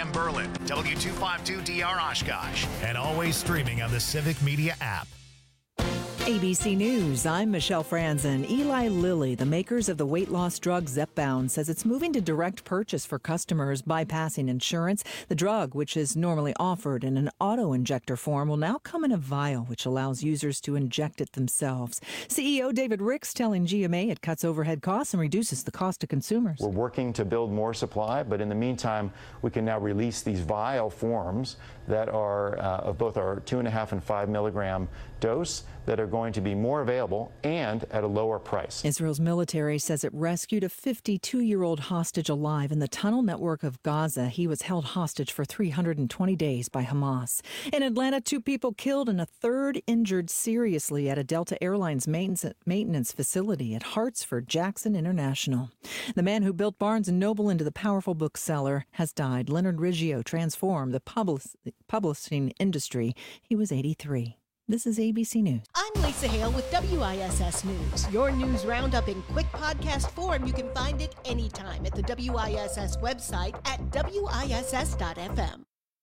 FM Berlin, W252DR Oshkosh, and always streaming on the Civic Media app. ABC News, I'm Michelle Franzen. Eli Lilly, the makers of the weight loss drug Zepbound, says it's moving to direct purchase for customers, bypassing insurance. The drug, which is normally offered in an auto-injector form, will now come in a vial, which allows users to inject it themselves. CEO David Ricks telling GMA it cuts overhead costs and reduces the cost to consumers. We're working to build more supply, but in the meantime, we can now release these vial forms that are of both our 2.5 and 5 milligram dose that are going to be more available and at a lower price. Israel's military says it rescued a 52-year-old hostage alive in the tunnel network of Gaza. He was held hostage for 320 days by Hamas. In Atlanta, 2 people killed and a third injured seriously at a Delta Airlines maintenance facility at Hartsford Jackson International. The man who built Barnes & Noble into the powerful bookseller has died. Leonard Riggio transformed the publishing industry. He was 83. This is ABC News. I'm Lisa Hale with WISS News. Your news roundup in quick podcast form. You can find it anytime at the WISS website at WISS.FM.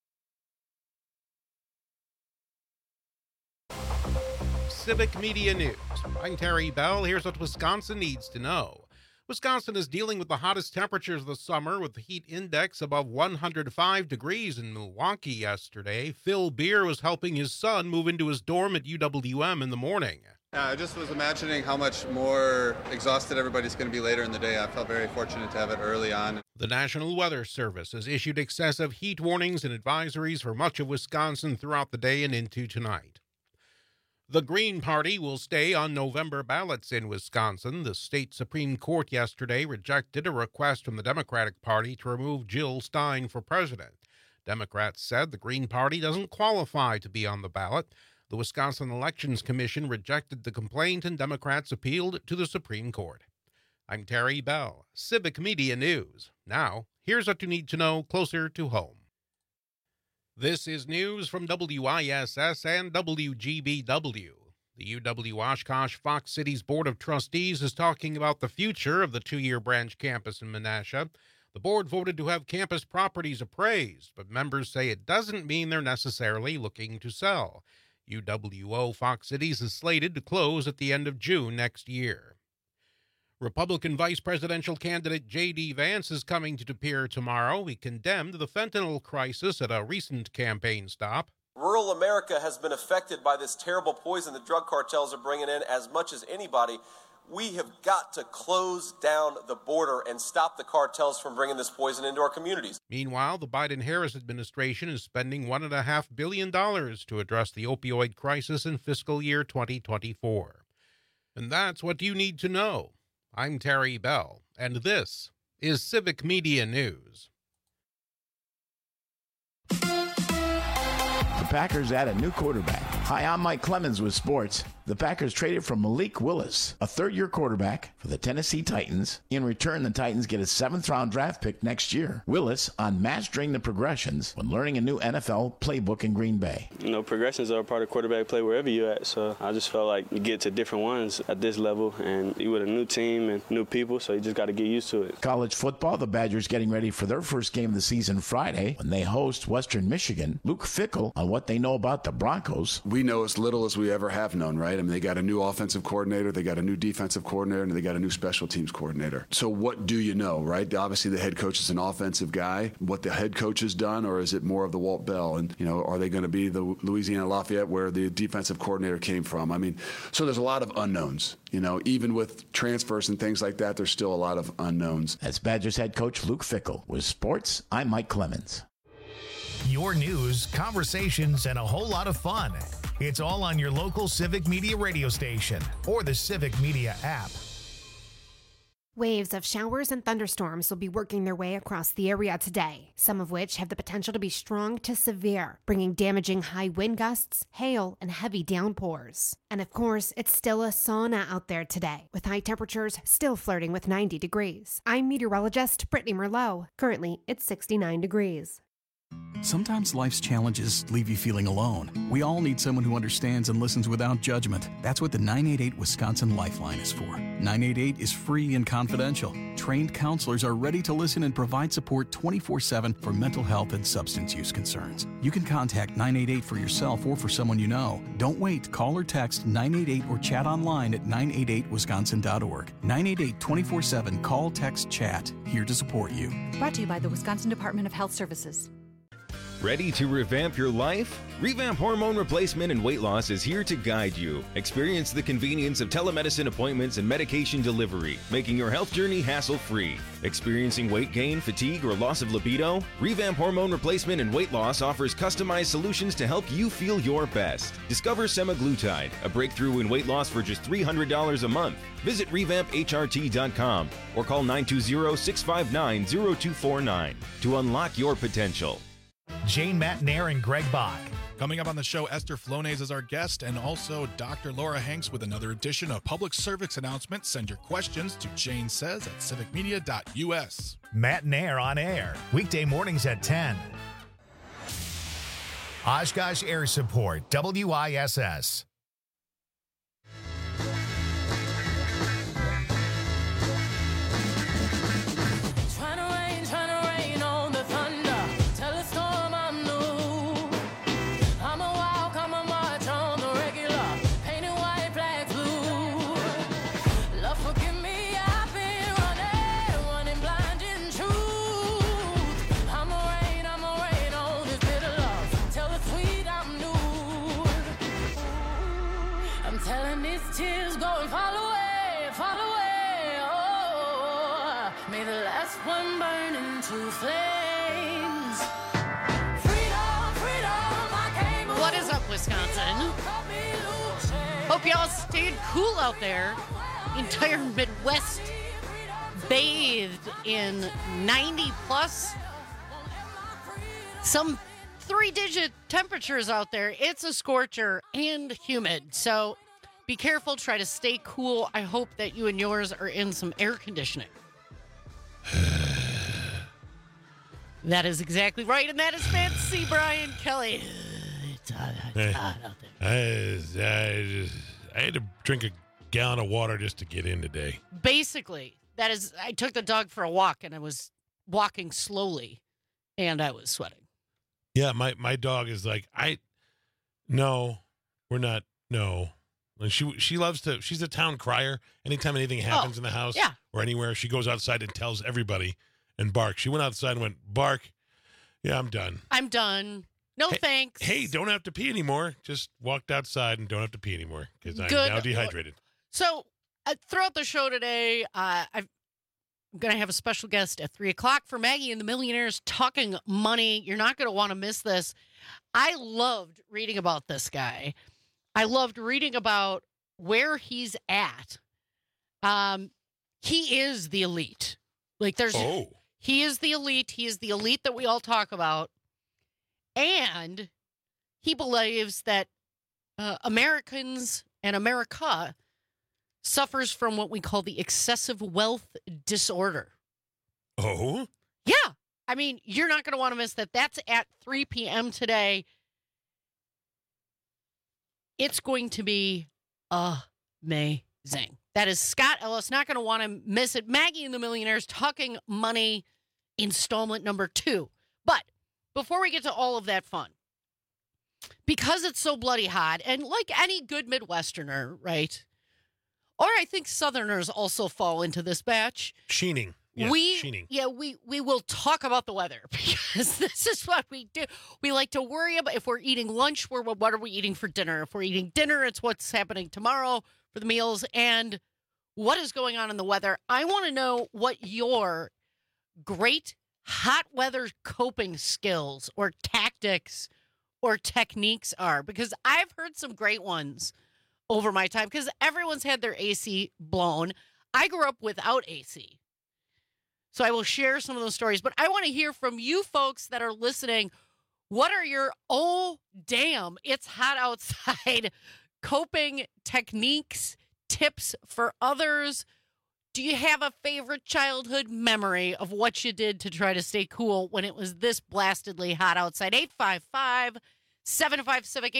Civic Media News. I'm Terry Bell. Here's what Wisconsin needs to know. Wisconsin is dealing with the hottest temperatures of the summer, with the heat index above 105 degrees in Milwaukee yesterday. Phil Beer was helping his son move into his dorm at UWM in the morning. I just was imagining how much more exhausted everybody's going to be later in the day. I felt very fortunate to have it early on. The National Weather Service has issued excessive heat warnings and advisories for much of Wisconsin throughout the day and into tonight. The Green Party will stay on November ballots in Wisconsin. The state Supreme Court yesterday rejected a request from the Democratic Party to remove Jill Stein for president. Democrats said the Green Party doesn't qualify to be on the ballot. The Wisconsin Elections Commission rejected the complaint, and Democrats appealed to the Supreme Court. I'm Terry Bell, Civic Media News. Now, here's what you need to know closer to home. This is news from WISS and WGBW. The UW Oshkosh Fox Cities Board of Trustees is talking about the future of the 2-year branch campus in Menasha. The board voted to have campus properties appraised, but members say it doesn't mean they're necessarily looking to sell. UWO Fox Cities is slated to close at the end of June next year. Republican vice presidential candidate J.D. Vance is coming to appear tomorrow. He condemned the fentanyl crisis at a recent campaign stop. Rural America has been affected by this terrible poison the drug cartels are bringing in as much as anybody. We have got to close down the border and stop the cartels from bringing this poison into our communities. Meanwhile, the Biden-Harris administration is spending $1.5 billion to address the opioid crisis in fiscal year 2024. And that's what you need to know. I'm Terry Bell, and this is Civic Media News. The Packers add a new quarterback. Hi, I'm Mike Clemens with sports. The Packers traded for Malik Willis, a third-year quarterback for the Tennessee Titans. In return, the Titans get a 7th-round draft pick next year. Willis on mastering the progressions when learning a new NFL playbook in Green Bay. You know, progressions are a part of quarterback play wherever you're at, so I just felt like you get to different ones at this level, and you with a new team and new people, so you just got to get used to it. College football, the Badgers getting ready for their first game of the season Friday when they host Western Michigan. Luke Fickell on what they know about the Broncos. We know as little as we ever have known, right? I mean, they got a new offensive coordinator, they got a new defensive coordinator, and they got a new special teams coordinator. So what do you know, right? Obviously, the head coach is an offensive guy. What the head coach has done, or is it more of the Walt Bell? And, you know, are they going to be the Louisiana Lafayette where the defensive coordinator came from? I mean, so there's a lot of unknowns. You know, even with transfers and things like that, there's still a lot of unknowns. That's Badgers head coach Luke Fickell. With sports, I'm Mike Clemens. Your news, conversations, and a whole lot of fun. It's all on your local Civic Media radio station or the Civic Media app. Waves of showers and thunderstorms will be working their way across the area today, some of which have the potential to be strong to severe, bringing damaging high wind gusts, hail, and heavy downpours. And of course, it's still a sauna out there today, with high temperatures still flirting with 90 degrees. I'm meteorologist Brittany Merlot. Currently, it's 69 degrees. Sometimes life's challenges leave you feeling alone. We all need someone who understands and listens without judgment. That's what the 988 Wisconsin Lifeline is for. 988 is free and confidential. Trained counselors are ready to listen and provide support 24/7 for mental health and substance use concerns. You can contact 988 for yourself or for someone you know. Don't wait. Call or text 988 or chat online at 988wisconsin.org. 988 24/7. Call, text, chat. Here to support you. Brought to you by the Wisconsin Department of Health Services. Ready to revamp your life? Revamp Hormone Replacement and Weight Loss is here to guide you. Experience the convenience of telemedicine appointments and medication delivery, making your health journey hassle-free. Experiencing weight gain, fatigue, or loss of libido? Revamp Hormone Replacement and Weight Loss offers customized solutions to help you feel your best. Discover semaglutide, a breakthrough in weight loss for just $300 a month. Visit revampHRT.com or call 920-659-0249 to unlock your potential. Jane Matnair and Greg Bach. Coming up on the show, Esther Flonase is our guest, and also Dr. Laura Hanks with another edition of Public Service Announcement. Send your questions to Jane Says at civicmedia.us. Matnair on air, weekday mornings at 10. Oshkosh Air Support, WISS. Tears going far away, oh, may the last one burn into flames. Freedom, freedom, I came. What is up, Wisconsin? Hope y'all stayed cool out there. The entire Midwest bathed in 90 plus. Some 3-digit temperatures out there. It's a scorcher and humid, so be careful, try to stay cool. I hope that you and yours are in some air conditioning. That is exactly right, and that is Fancy Brian Kelly. It's hot out there. I had to drink a gallon of water just to get in today. Basically, that is, I took the dog for a walk, and I was walking slowly, and I was sweating. Yeah, my dog is like, no, we're not, no. And she loves to, she's a town crier. Anytime anything happens in the house or anywhere, she goes outside and tells everybody and barks. She went outside and went, bark. Yeah, I'm done. I'm done. No thanks. Hey, don't have to pee anymore. Just walked outside and don't have to pee anymore because I'm now dehydrated. So throughout the show today, I'm going to have a special guest at 3 o'clock for Maggie and the Millionaires Talking Money. You're not going to want to miss this. I loved reading about this guy. I loved reading about where he's at. He is the elite. He is the elite. He is the elite that we all talk about. And he believes that Americans and America suffers from what we call the excessive wealth disorder. Oh? Yeah. I mean, you're not going to want to miss that. That's at 3 p.m. today. It's going to be amazing. That is Scott Ellis. Not going to want to miss it. Maggie and the Millionaires Talking Money installment number 2. But before we get to all of that fun, because it's so bloody hot, and like any good Midwesterner, right? Or I think Southerners also fall into this batch. Sheening. Yes, sheening. Yeah, we will talk about the weather because this is what we do. We like to worry about if we're eating lunch, what are we eating for dinner? If we're eating dinner, it's what's happening tomorrow for the meals and what is going on in the weather. I want to know what your great hot weather coping skills or tactics or techniques are, because I've heard some great ones over my time because everyone's had their AC blown. I grew up without AC. So I will share some of those stories, but I want to hear from you folks that are listening. What are your, oh, damn, it's hot outside, coping techniques, tips for others? Do you have a favorite childhood memory of what you did to try to stay cool when it was this blastedly hot outside? 855-75-CIVIC,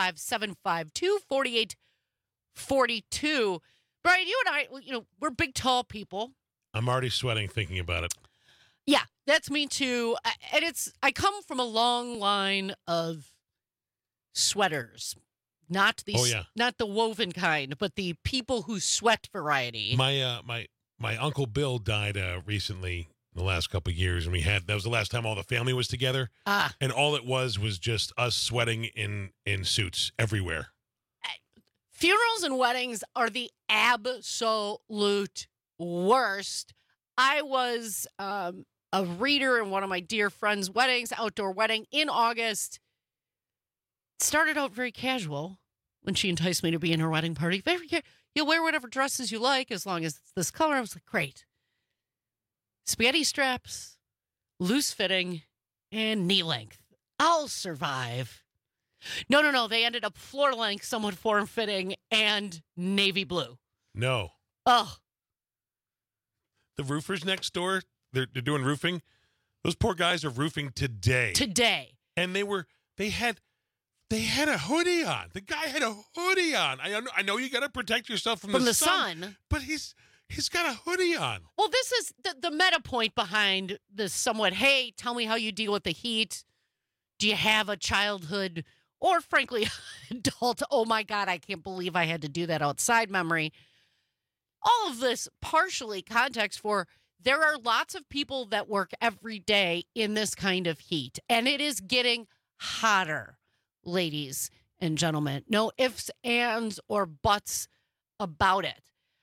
855-752-4842. Brian, you and I, we're big, tall people. I'm already sweating thinking about it. Yeah, that's me too. And I come from a long line of sweaters. Not the woven kind, but the people who sweat variety. My Uncle Bill died recently, the last couple of years, and that was the last time all the family was together. And all it was just us sweating in suits everywhere. Funerals and weddings are the absolute worst. I was a reader in one of my dear friend's weddings, outdoor wedding in August. Started out very casual when she enticed me to be in her wedding party. You'll wear whatever dresses you like as long as it's this color. I was like, great. Spaghetti straps, loose fitting, and knee length. I'll survive. No. They ended up floor length, somewhat form fitting, and navy blue. No. Oh. The roofers next door, they're doing roofing. Those poor guys are roofing today. And they had a hoodie on. The guy had a hoodie on. I know you got to protect yourself from the sun. But he's got a hoodie on. Well, this is the meta point behind this somewhat, hey, tell me how you deal with the heat. Do you have a childhood or, frankly, adult, oh, my God, I can't believe I had to do that outside memory. All of this partially context for there are lots of people that work every day in this kind of heat, and it is getting hotter. Ladies and gentlemen, no ifs, ands, or buts about it.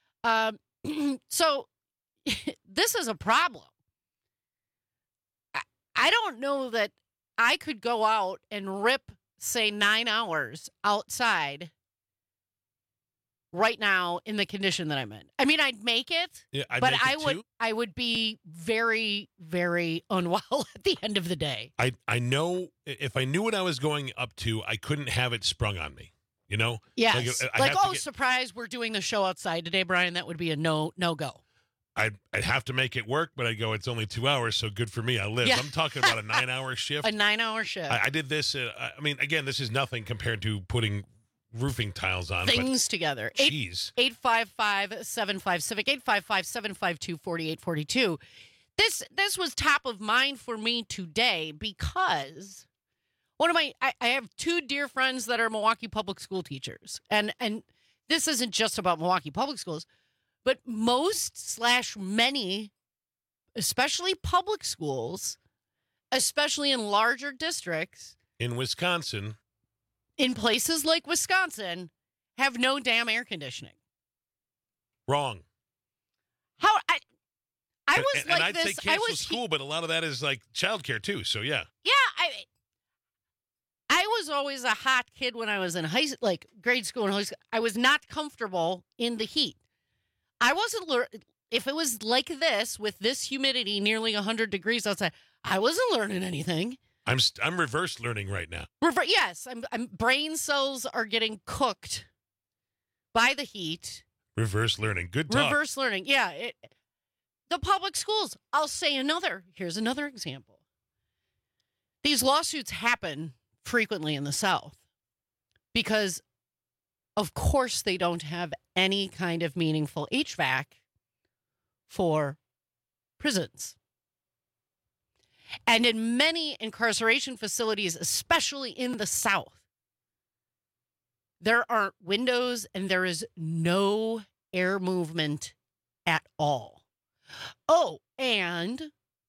So this is a problem. I don't know that I could go out and rip, say, 9 hours outside right now in the condition that I'm in. I mean, I'd make it, but I would be very, very unwell at the end of the day. I know if I knew what I was going up to, I couldn't have it sprung on me. Yes. Surprise, we're doing the show outside today, Brian. That would be a no-go. I'd have to make it work, but I go, it's only 2 hours, so good for me. I live. Yeah. I'm talking about a 9-hour shift. A 9-hour shift. I did this. Again, this is nothing compared to putting roofing tiles on. Things together. Jeez. 855-75-CIVIC, 855-752-4842. This was top of mind for me today because I have two dear friends that are Milwaukee public school teachers. And this isn't just about Milwaukee public schools, but many, especially public schools, especially in larger districts. In Wisconsin. In places like Wisconsin, have no damn air conditioning. Wrong. How I was and like I'd this. say cancel school, but a lot of that is like childcare too. So yeah. Yeah, I was always a hot kid when I was in grade school and high school. I was not comfortable in the heat. I wasn't if it was like this with this humidity, nearly 100 degrees outside. I wasn't learning anything. I'm reverse learning right now. Yes, I'm brain cells are getting cooked by the heat. Reverse learning. Good talk. Reverse learning. Yeah. The public schools. I'll say here's another example. These lawsuits happen frequently in the South because, of course, they don't have any kind of meaningful HVAC for prisons. And in many incarceration facilities, especially in the South, there aren't windows and there is no air movement at all. Oh, and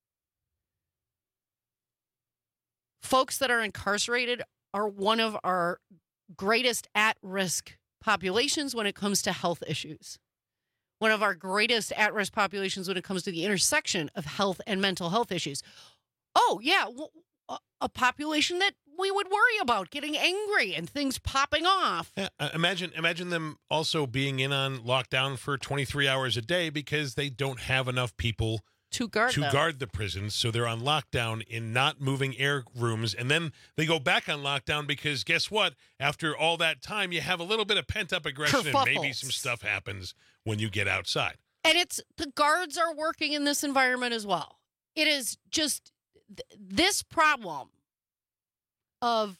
folks that are incarcerated are one of our greatest at-risk populations when it comes to health issues. One of our greatest at-risk populations when it comes to the intersection of health and mental health issues. Oh, yeah, a population that we would worry about getting angry and things popping off. Yeah, imagine them also being in on lockdown for 23 hours a day because they don't have enough people to guard the prisons. So they're on lockdown in not moving air rooms. And then they go back on lockdown because guess what? After all that time, you have a little bit of pent-up aggression and maybe some stuff happens when you get outside. And the guards are working in this environment as well. It is just this problem of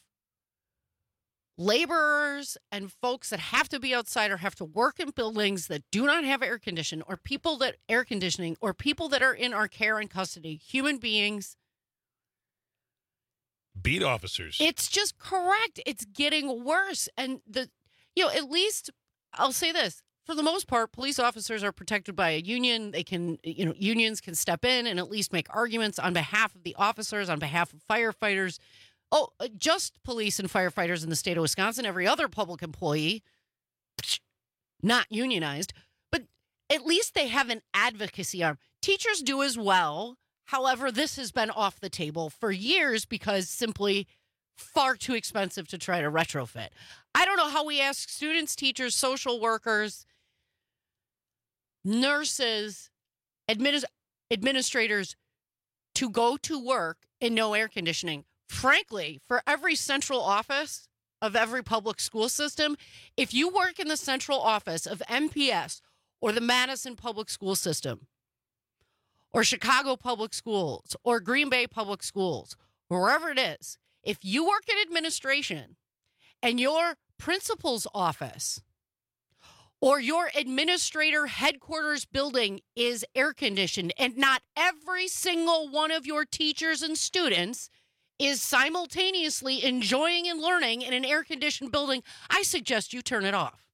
laborers and folks that have to be outside or have to work in buildings that do not have air conditioning or people that are in our care and custody, human beings. Beat officers. It's just correct. It's getting worse. And at least I'll say this. For the most part, police officers are protected by a union. They can, unions can step in and at least make arguments on behalf of the officers, on behalf of firefighters. Oh, just police and firefighters in the state of Wisconsin. Every other public employee, not unionized, but at least they have an advocacy arm. Teachers do as well. However, this has been off the table for years because simply far too expensive to try to retrofit. I don't know how we ask students, teachers, social workers, nurses, administrators to go to work in no air conditioning. Frankly, for every central office of every public school system, if you work in the central office of MPS or the Madison Public School System or Chicago Public Schools or Green Bay Public Schools, wherever it is, if you work in administration and your principal's office or your administrator headquarters building is air conditioned and not every single one of your teachers and students is simultaneously enjoying and learning in an air-conditioned building, I suggest you turn it off.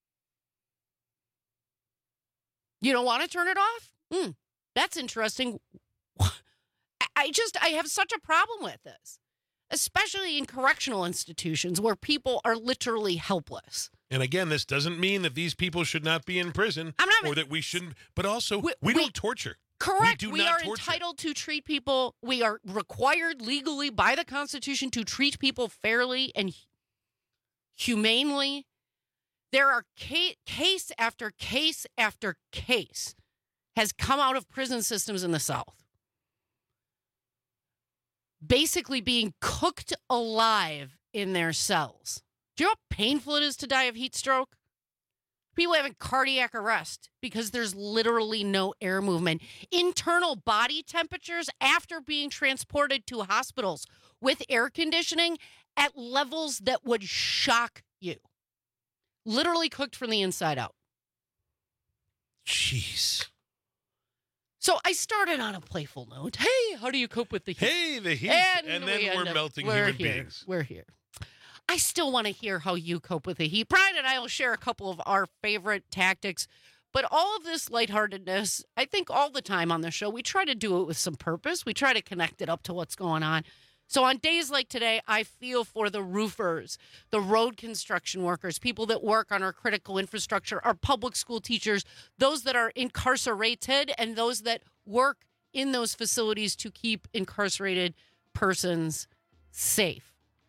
You don't want to turn it off? That's interesting. I have such a problem with this, especially in correctional institutions where people are literally helpless. And again, this doesn't mean that these people should not be in prison or that we shouldn't, but also we don't torture. Correct. We are entitled to treat people. We are required legally by the Constitution to treat people fairly and humanely. There are case after case after case has come out of prison systems in the South, basically being cooked alive in their cells. Do you know how painful it is to die of heat stroke? People having cardiac arrest because there's literally no air movement. Internal body temperatures after being transported to hospitals with air conditioning at levels that would shock you. Literally cooked from the inside out. Jeez. So I started on a playful note. Hey, how do you cope with the heat? Hey, the heat. And then we're melting human beings. We're here. I still want to hear how you cope with the heat. Brian and I will share a couple of our favorite tactics, but all of this lightheartedness, I think all the time on the show, we try to do it with some purpose. We try to connect it up to what's going on. So on days like today, I feel for the roofers, the road construction workers, people that work on our critical infrastructure, our public school teachers, those that are incarcerated, and those that work in those facilities to keep incarcerated persons safe.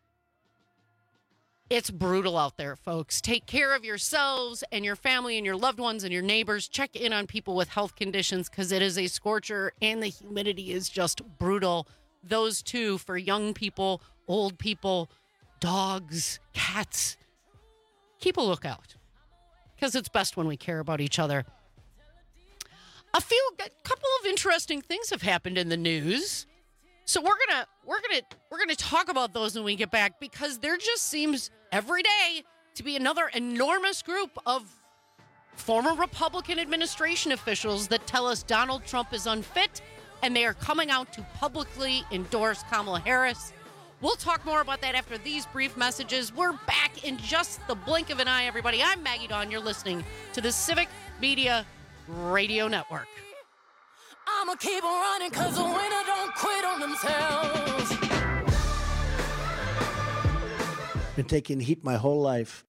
It's brutal out there, folks. Take care of yourselves and your family and your loved ones and your neighbors. Check in on people with health conditions because it is a scorcher and the humidity is just brutal. Those two for young people, old people, dogs, cats. Keep a lookout because it's best when we care about each other. A couple of interesting things have happened in the news. So we're gonna talk about those when we get back because there just seems every day to be another enormous group of former Republican administration officials that tell us Donald Trump is unfit, and they are coming out to publicly endorse Kamala Harris. We'll talk more about that after these brief messages. We're back in just the blink of an eye, everybody. I'm Maggie Dawn. You're listening to the Civic Media Radio Network. I'ma keep on running cause the winner don't quit on themselves. Been taking heat my whole life.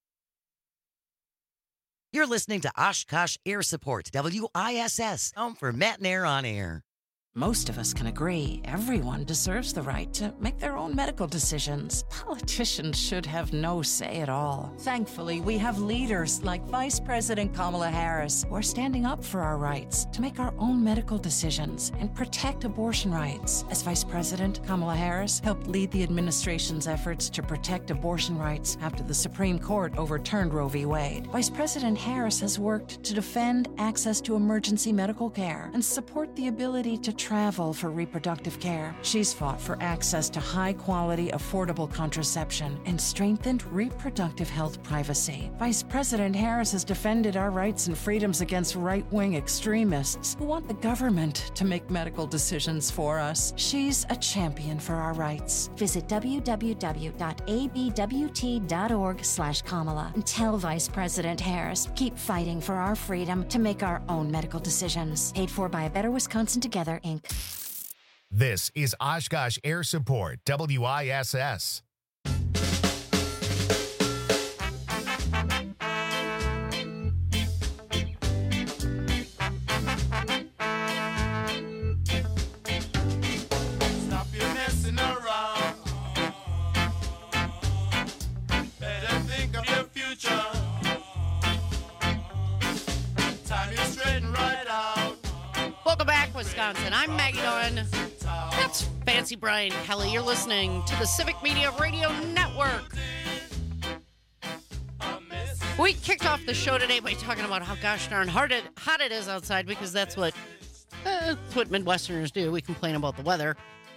You're listening to Oshkosh Air Support, WISS, home for Matt and Air on Air. Most of us can agree everyone deserves the right to make their own medical decisions. Politicians should have no say at all. Thankfully, we have leaders like Vice President Kamala Harris who are standing up for our rights to make our own medical decisions and protect abortion rights. As Vice President, Kamala Harris helped lead the administration's efforts to protect abortion rights after the Supreme Court overturned Roe v. Wade. Vice President Harris has worked to defend access to emergency medical care and support the ability to travel for reproductive care. She's fought for access to high-quality, affordable contraception and strengthened reproductive health privacy. Vice President Harris has defended our rights and freedoms against right-wing extremists who want the government to make medical decisions for us. She's a champion for our rights. Visit www.abwt.org/Kamala and tell Vice President Harris, keep fighting for our freedom to make our own medical decisions. Paid for by A Better Wisconsin Together, Inc. This is Oshkosh Air Support, WISS. Stop your messing around. Better think of your future. Time is straighten right out. Welcome back, Wisconsin. I'm Maggie Dawn. That's Fancy Brian Kelly. You're listening to the Civic Media Radio Network. We kicked off the show today by talking about how gosh darn hot it is outside, because that's what Midwesterners do. We complain about the weather.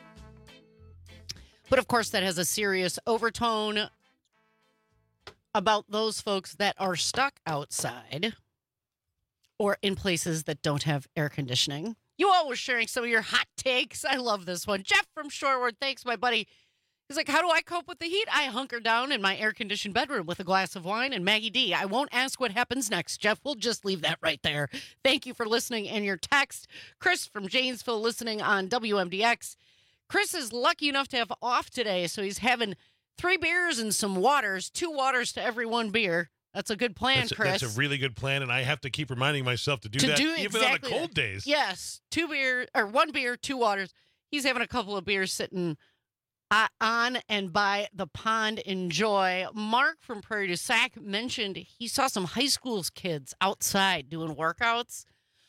But of course, that has a serious overtone about those folks that are stuck outside or in places that don't have air conditioning. You all were sharing some of your hot takes. I love this one. Jeff from Shorewood, thanks, my buddy. He's like, how do I cope with the heat? I hunker down in my air-conditioned bedroom with a glass of wine and Maggie D. I won't ask what happens next, Jeff. We'll just leave that right there. Thank you for listening and your text. Chris from Janesville listening on WMDX. Chris is lucky enough to have off today, so he's having 3 beers and some waters, 2 waters to every 1 beer. That's a good plan, Chris. That's a really good plan, and I have to keep reminding myself to do that even on the cold days. Yes, 1 beer, 2 waters. He's having a couple of beers sitting on and by the pond. Enjoy. Mark from Prairie du Sac mentioned he saw some high school kids outside doing workouts.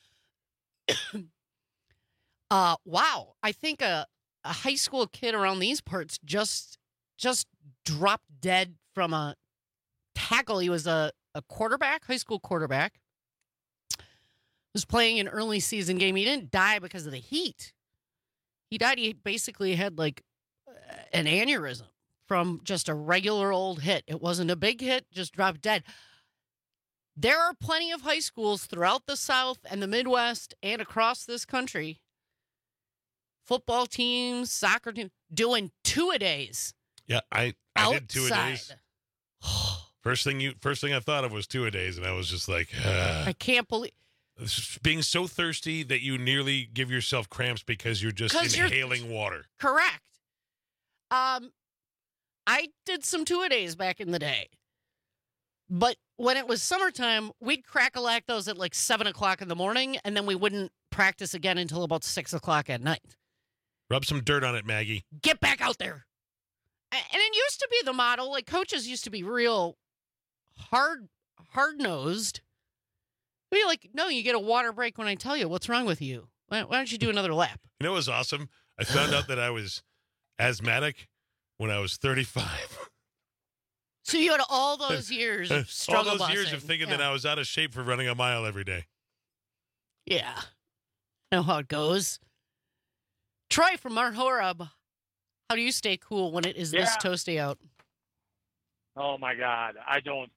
Wow. I think a high school kid around these parts just dropped dead from a tackle. He was a quarterback, high school quarterback. Was playing an early season game. He didn't die because of the heat. He died. He basically had like an aneurysm from just a regular old hit. It wasn't a big hit, just dropped dead. There are plenty of high schools throughout the South and the Midwest and across this country. Football teams, soccer teams, doing 2-a-days. Yeah, I did 2-a-days. First thing I thought of was 2-a-days, and I was just like, I can't believe being so thirsty that you nearly give yourself cramps because you're just inhaling water. Correct. I did some 2-a-days back in the day, but when it was summertime, we'd crack-a-lack those at like 7 o'clock in the morning, and then we wouldn't practice again until about 6 o'clock at night. Rub some dirt on it, Maggie. Get back out there. And it used to be the model, like coaches used to be real hard-nosed. Be like, no, you get a water break when I tell you. What's wrong with you? Why don't you do another lap? You know what was awesome? I found out that I was asthmatic when I was 35. So you had all those years of struggle all those years busing. of thinking that I was out of shape for running a mile every day. Yeah. I know how it goes. Troy from Mount Horeb, how do you stay cool when it is this toasty out? Oh, my God. I don't.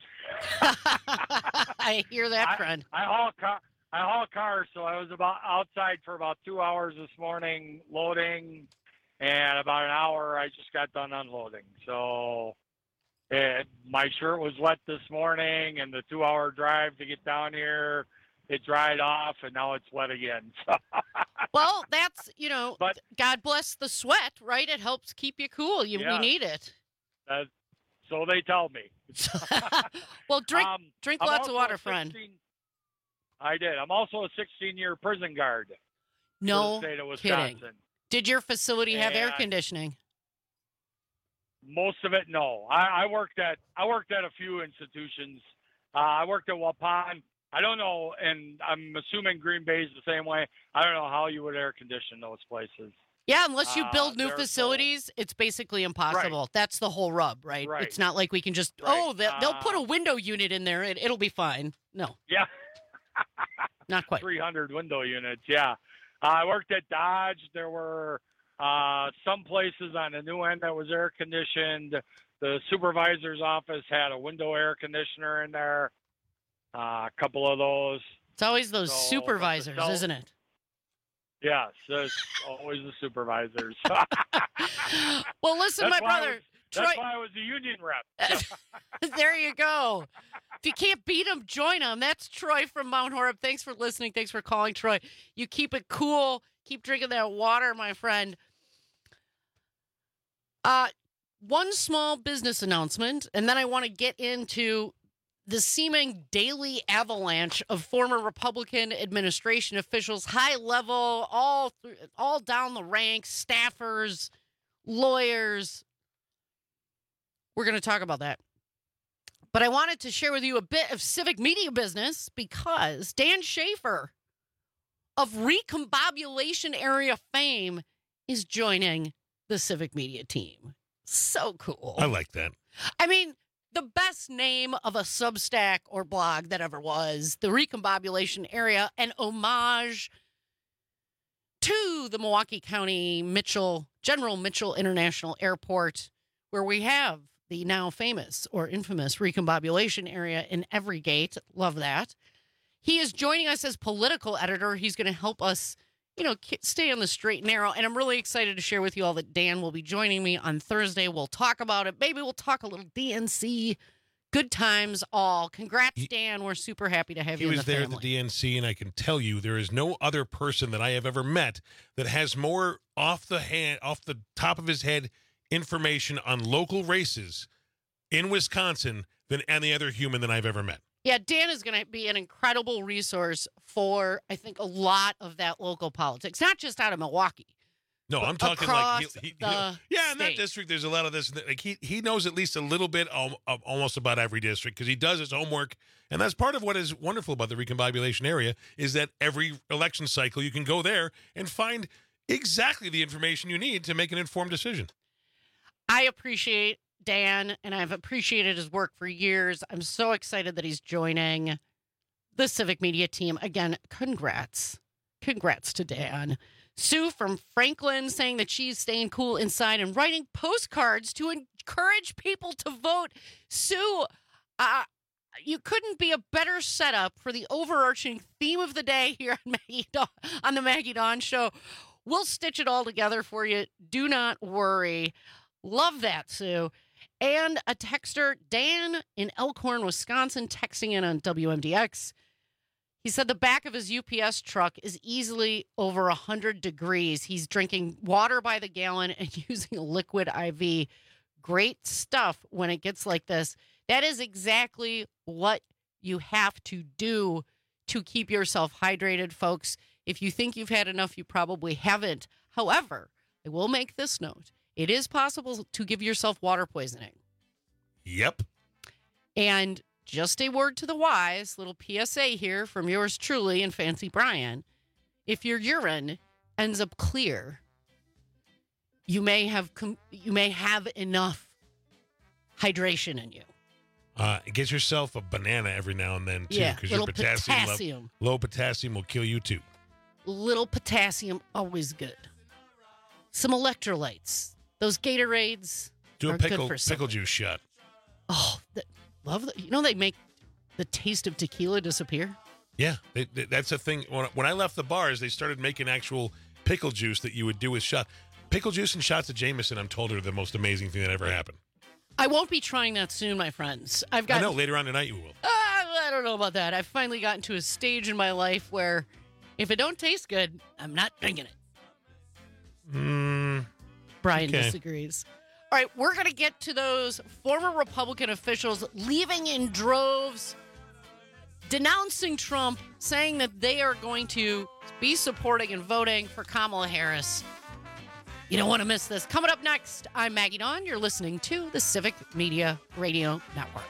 I hear that, friend. I haul cars, so I was outside for about 2 hours this morning loading, and about an hour I just got done unloading. So my shirt was wet this morning, and the 2-hour drive to get down here, it dried off, and now it's wet again. Well, that's, but God bless the sweat, right? It helps keep you cool. We need it. So they tell me. Well, drink lots of water, friend. I did. I'm also a 16-year prison guard. No for the state of kidding. Wisconsin. Did your facility have air And conditioning? Most of it, no. I worked at a few institutions. I worked at Waupun. I don't know, and I'm assuming Green Bay is the same way. I don't know how you would air condition those places. Yeah, unless you build new they're facilities, it's basically impossible. Right. That's the whole rub, right? Right. It's not like we can just, they'll put a window unit in there and it'll be fine. No. Yeah. Not quite. 300 window units, yeah. I worked at Dodge. There were some places on the new end that was air conditioned. The supervisor's office had a window air conditioner in there. A couple of those. It's always those supervisors, isn't it? Yes, it's always the supervisors. Well, listen, my brother. That's why I was a union rep. There you go. If you can't beat them, join them. That's Troy from Mount Horeb. Thanks for listening. Thanks for calling, Troy. You keep it cool. Keep drinking that water, my friend. One small business announcement, and then I want to get into the seeming daily avalanche of former Republican administration officials, high level, all down the ranks, staffers, lawyers. We're going to talk about that. But I wanted to share with you a bit of civic media business because Dan Schaefer of Recombobulation Area fame is joining the civic media team. So cool. I like that. I mean, the best name of a Substack or blog that ever was, the Recombobulation Area, an homage to the Milwaukee County General Mitchell International Airport, where we have the now famous or infamous Recombobulation Area in every gate. Love that. He is joining us as political editor. He's going to help us, stay on the straight and narrow. And I'm really excited to share with you all that Dan will be joining me on Thursday. We'll talk about it. Maybe we'll talk a little DNC. Good times all. Congrats, Dan. We're super happy to have you in the family. He was there at the DNC, and I can tell you there is no other person that I have ever met that has more off the top of his head information on local races in Wisconsin than any other human that I've ever met. Yeah, Dan is going to be an incredible resource for, I think, a lot of that local politics, not just out of Milwaukee. No, I'm talking like in that state. district. There's a lot of this. Like he knows at least a little bit of almost about every district because he does his homework, and that's part of what is wonderful about the Recombobulation Area is that every election cycle you can go there and find exactly the information you need to make an informed decision. I appreciate Dan, and I've appreciated his work for years. I'm so excited that he's joining the civic media team. Again, congrats. Congrats to Dan. Sue from Franklin saying that she's staying cool inside and writing postcards to encourage people to vote. Sue, you couldn't be a better setup for the overarching theme of the day here on the Maggie Dawn Show. We'll stitch it all together for you. Do not worry. Love that, Sue. And a texter, Dan in Elkhorn, Wisconsin, texting in on WMDX. He said the back of his UPS truck is easily over 100 degrees. He's drinking water by the gallon and using a liquid IV. Great stuff when it gets like this. That is exactly what you have to do to keep yourself hydrated, folks. If you think you've had enough, you probably haven't. However, I will make this note. It is possible to give yourself water poisoning. Yep. And just a word to the wise, little PSA here from yours truly and Fancy Brian. If your urine ends up clear, you may have enough hydration in you. Get yourself a banana every now and then, too, because your potassium. Low potassium will kill you, too. Little potassium, always good. Some electrolytes. Those Gatorades Do are a pickle good for juice shot. Oh, love that. You know they make the taste of tequila disappear? Yeah, that's a thing. When I left the bars, they started making actual pickle juice that you would do with shot. Pickle juice and shots of Jameson, I'm told, are the most amazing thing that ever happened. I won't be trying that soon, my friends. I know, later on tonight you will. I don't know about that. I've finally gotten to a stage in my life where if it don't taste good, I'm not drinking it. Brian disagrees. All right, we're going to get to those former Republican officials leaving in droves. denouncing Trump, saying that they are going to be supporting and voting for Kamala Harris. You don't want to miss this. Coming up next, I'm Maggie Dawn. You're listening to the Civic Media Radio Network.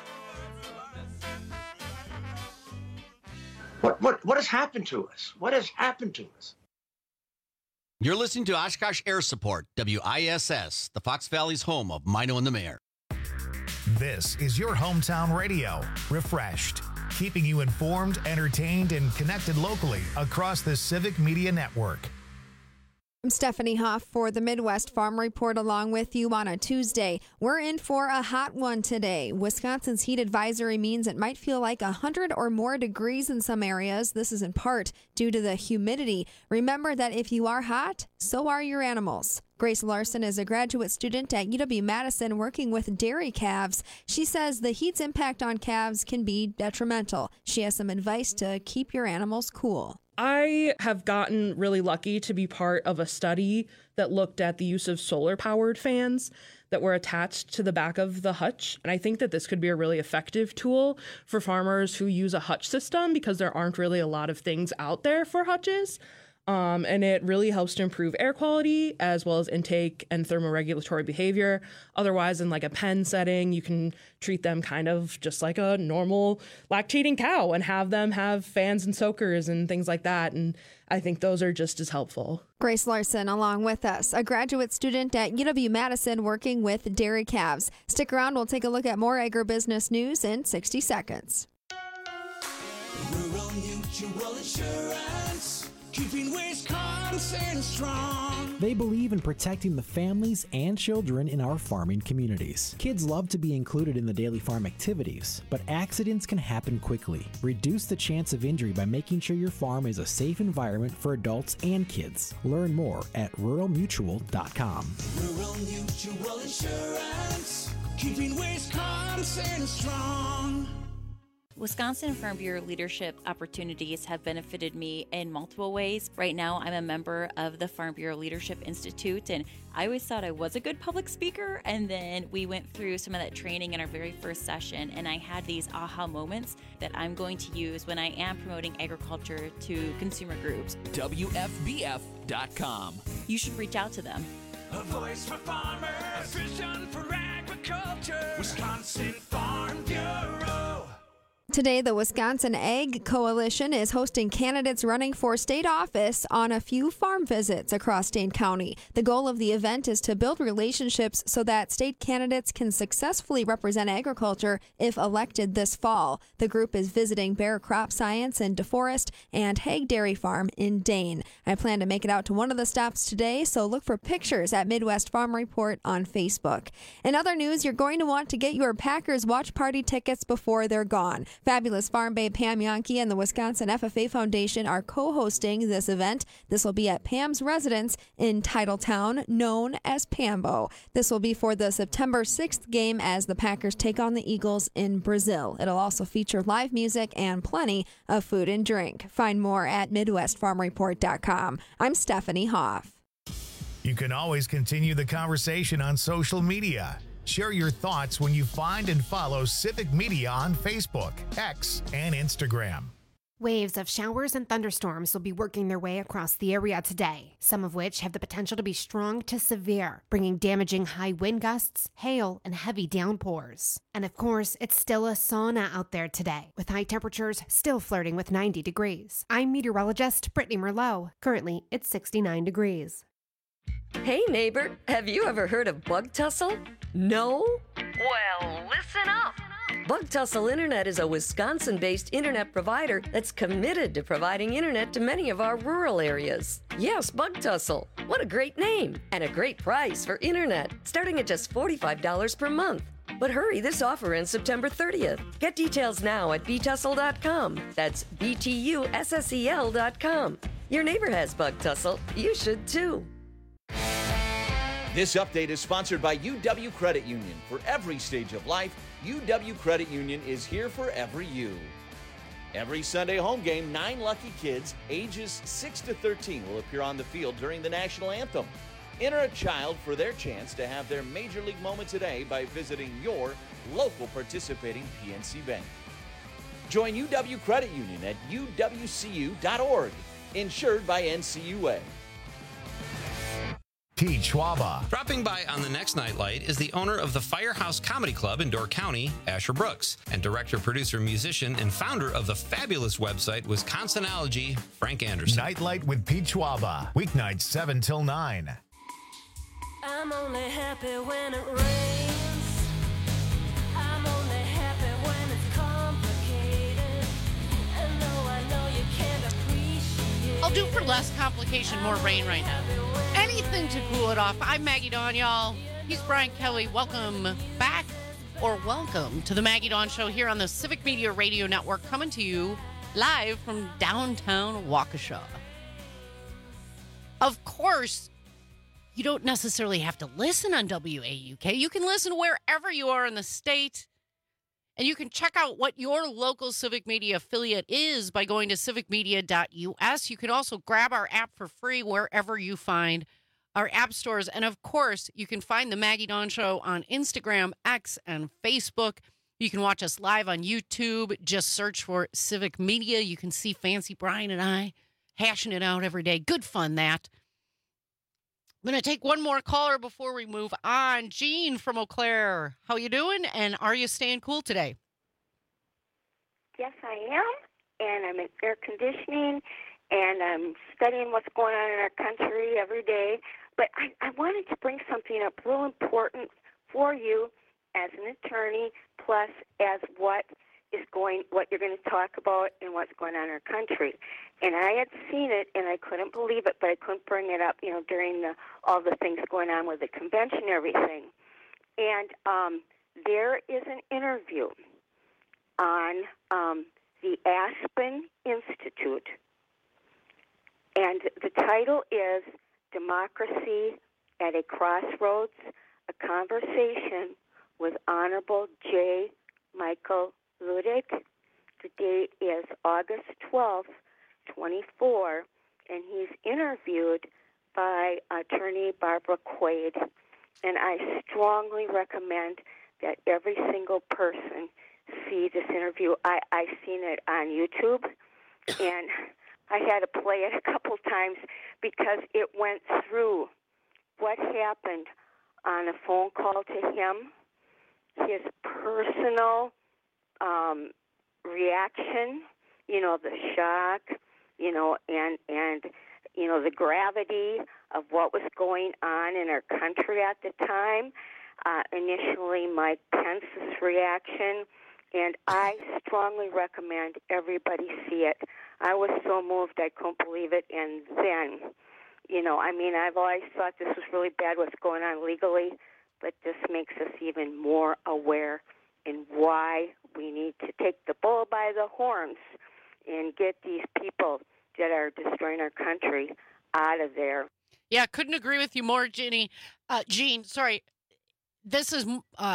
What has happened to us? What has happened to us? You're listening to Oshkosh Air Support, WISS, the Fox Valley's home of Mino and the Mayor. This is your hometown radio, refreshed, keeping you informed, entertained, and connected locally across the Civic Media Network. I'm Stephanie Hoff for the Midwest Farm Report along with you on a Tuesday. We're in for a hot one today. Wisconsin's heat advisory means it might feel like 100 or more degrees in some areas. This is in part due to the humidity. Remember that if you are hot, so are your animals. Grace Larson is a graduate student at UW-Madison working with dairy calves. She says the heat's impact on calves can be detrimental. She has some advice to keep your animals cool. I have gotten really lucky to be part of a study that looked at the use of solar-powered fans that were attached to the back of the hutch. And I think that this could be a really effective tool for farmers who use a hutch system because there aren't really a lot of things out there for hutches. And it really helps to improve air quality as well as intake and thermoregulatory behavior. Otherwise, in like a pen setting, you can treat them kind of just like a normal lactating cow and have them have fans and soakers and things like that. And I think those are just as helpful. Grace Larson along with us, a graduate student at UW-Madison working with dairy calves. Stick around. We'll take a look at more agribusiness news in 60 seconds. Rural Mutual Insurance, keeping Wisconsin strong. They believe in protecting the families and children in our farming communities. Kids love to be included in the daily farm activities, but accidents can happen quickly. Reduce the chance of injury by making sure your farm is a safe environment for adults and kids. Learn more at ruralmutual.com. Rural Mutual Insurance, keeping Wisconsin strong. Wisconsin Farm Bureau leadership opportunities have benefited me in multiple ways. Right now, I'm a member of the Farm Bureau Leadership Institute, and I always thought I was a good public speaker. And then we went through some of that training in our very first session, and I had these aha moments that I'm going to use when I am promoting agriculture to consumer groups. WFBF.com. You should reach out to them. A voice for farmers, a vision for agriculture. Wisconsin Farm Bureau. Today, the Wisconsin Ag Coalition is hosting candidates running for state office on a few farm visits across Dane County. The goal of the event is to build relationships so that state candidates can successfully represent agriculture if elected this fall. The group is visiting Bayer Crop Science in DeForest and Hague Dairy Farm in Dane. I plan to make it out to one of the stops today, so look for pictures at Midwest Farm Report on Facebook. In other news, you're going to want to get your Packers watch party tickets before they're gone. Fabulous Farm Babe Pam Yonke and the Wisconsin FFA Foundation are co-hosting this event. This will be at Pam's residence in Titletown, known as Pambo. This will be for the September 6th game as the Packers take on the Eagles in Brazil. It'll also feature live music and plenty of food and drink. Find more at MidwestFarmReport.com. I'm Stephanie Hoff. You can always continue the conversation on social media. Share your thoughts when you find and follow Civic Media on Facebook, X, and Instagram. Waves of showers and thunderstorms will be working their way across the area today, some of which have the potential to be strong to severe, bringing damaging high wind gusts, hail, and heavy downpours. And of course, it's still a sauna out there today, with high temperatures still flirting with 90 degrees. I'm meteorologist Brittany Merlot. Currently, it's 69 degrees. Hey neighbor, have you ever heard of Bug Tussle? No? Well, listen up. Bug Tussle Internet is a Wisconsin-based internet provider that's committed to providing internet to many of our rural areas. Yes, Bug Tussle. What a great name and a great price for internet, starting at just $45 per month. But hurry, this offer ends September 30th. Get details now at btussle.com. That's BTUSSEL.com. Your neighbor has Bug Tussle. You should too. This update is sponsored by UW Credit Union. For every stage of life, UW Credit Union is here for every you. Every Sunday home game, 9 lucky kids ages 6 to 13 will appear on the field during the national anthem. Enter a child for their chance to have their major league moment today by visiting your local participating PNC Bank. Join UW Credit Union at uwcu.org. Insured by NCUA. Pete Schwaba. Dropping by on the next Nightlight is the owner of the Firehouse Comedy Club in Door County, Asher Brooks, and director, producer, musician, and founder of the fabulous website Wisconsinology, Frank Anderson. Nightlight with Pete Schwaba. Weeknights 7 till 9. I'm only happy when it rains. I'm only happy when it's complicated. And though I know you can't appreciate. I'll do for less complication, more rain right now. Anything to cool it off. I'm Maggie Dawn, y'all. He's Brian Kelly. Welcome back, or welcome to the Maggie Dawn Show here on the Civic Media Radio Network, coming to you live from downtown Waukesha. Of course, you don't necessarily have to listen on WAUK. You can listen wherever you are in the state. And you can check out what your local Civic Media affiliate is by going to civicmedia.us. You can also grab our app for free wherever you find our app stores. And of course, you can find the Maggie Dawn Show on Instagram, X, and Facebook. You can watch us live on YouTube. Just search for Civic Media. You can see Fancy Brian and I hashing it out every day. Good fun, that. I'm going to take one more caller before we move on. Jean from Eau Claire, how you doing? And are you staying cool today? Yes, I am. And I'm in air conditioning, and I'm studying what's going on in our country every day. But I wanted to bring something up real important for you as an attorney, plus as what you're going to talk about and what's going on in our country. And I had seen it, and I couldn't believe it, but I couldn't bring it up, during all the things going on with the convention and everything. And there is an interview on the Aspen Institute, and the title is Democracy at a Crossroads, a Conversation with Honorable J. Michael Luttig. The date is August 12th, 24, and he's interviewed by attorney Barbara Quaid. And I strongly recommend that every single person see this interview. I've seen it on YouTube, and I had to play it a couple times because it went through what happened on a phone call to him, his personal reaction, the shock, and the gravity of what was going on in our country at the time. Initially, Mike Pence's reaction, and I strongly recommend everybody see it. I was so moved I couldn't believe it, and then, I've always thought this was really bad what's going on legally, but this makes us even more aware in why we need to take the bull by the horns and get these people that are destroying our country out of there. Yeah, couldn't agree with you more, Jean. Sorry. This is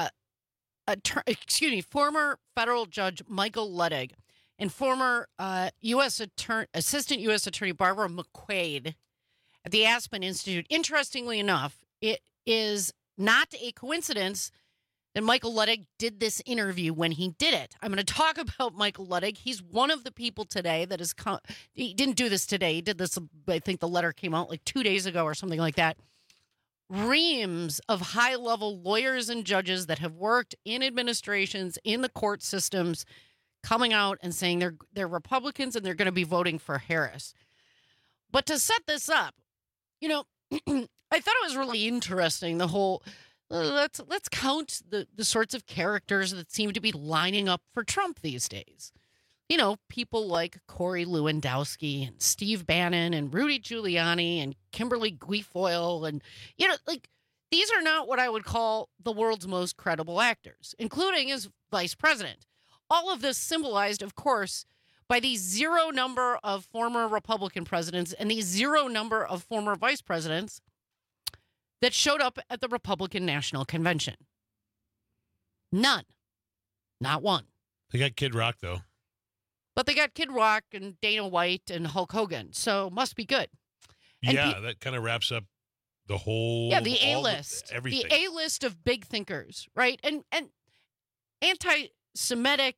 former federal judge Michael Luttig and former Assistant U.S. Attorney Barbara McQuaid at the Aspen Institute. Interestingly enough, it is not a coincidence that Michael Luttig did this interview when he did it. I'm going to talk about Michael Luttig. He's one of the people today that is he didn't do this today. He did this, I think the letter came out like 2 days ago or something like that. Reams of high-level lawyers and judges that have worked in administrations, in the court systems, coming out and saying they're Republicans and they're going to be voting for Harris. But to set this up, I thought it was really interesting, the whole... Let's count the sorts of characters that seem to be lining up for Trump these days. People like Corey Lewandowski and Steve Bannon and Rudy Giuliani and Kimberly Guilfoyle. And, these are not what I would call the world's most credible actors, including as vice president. All of this symbolized, of course, by the zero number of former Republican presidents and the zero number of former vice presidents that showed up at the Republican National Convention. None. Not one. They got Kid Rock, though. But they got Kid Rock and Dana White and Hulk Hogan, so must be good. And that kind of wraps up the whole... Yeah, the A-list. Everything. The A-list of big thinkers, right? And anti-Semitic,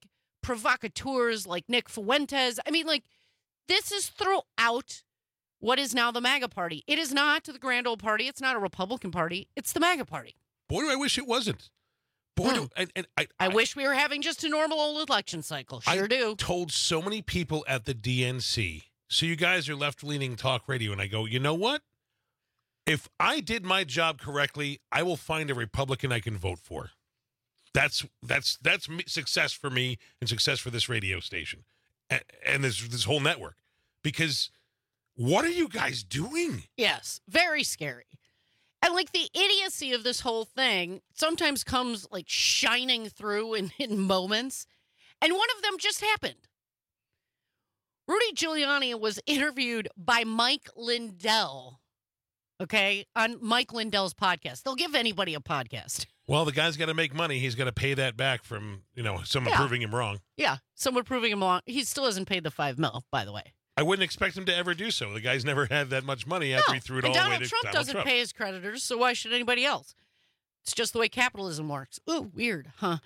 provocateurs like Nick Fuentes. I mean, like, this is throughout what is now the MAGA party. It is not the grand old party. It's not a Republican party. It's the MAGA party. Boy, do I wish it wasn't. Boy, I wish we were having just a normal old election cycle. Sure do. I told so many people at the DNC, so you guys are left-leaning talk radio, and I go, you know what? If I did my job correctly, I will find a Republican I can vote for. That's success for me and success for this radio station and this whole network. Because what are you guys doing? Yes, very scary. And like the idiocy of this whole thing sometimes comes like shining through in moments. And one of them just happened. Rudy Giuliani was interviewed by Mike Lindell, okay, on Mike Lindell's podcast. They'll give anybody a podcast. Well, the guy's got to make money. He's got to pay that back from, someone proving him wrong. Yeah, someone proving him wrong. He still hasn't paid the $5 million, by the way. I wouldn't expect him to ever do so. The guy's never had that much money after he threw it all away to Donald Trump doesn't pay his creditors, so why should anybody else? It's just the way capitalism works. Ooh, weird, huh?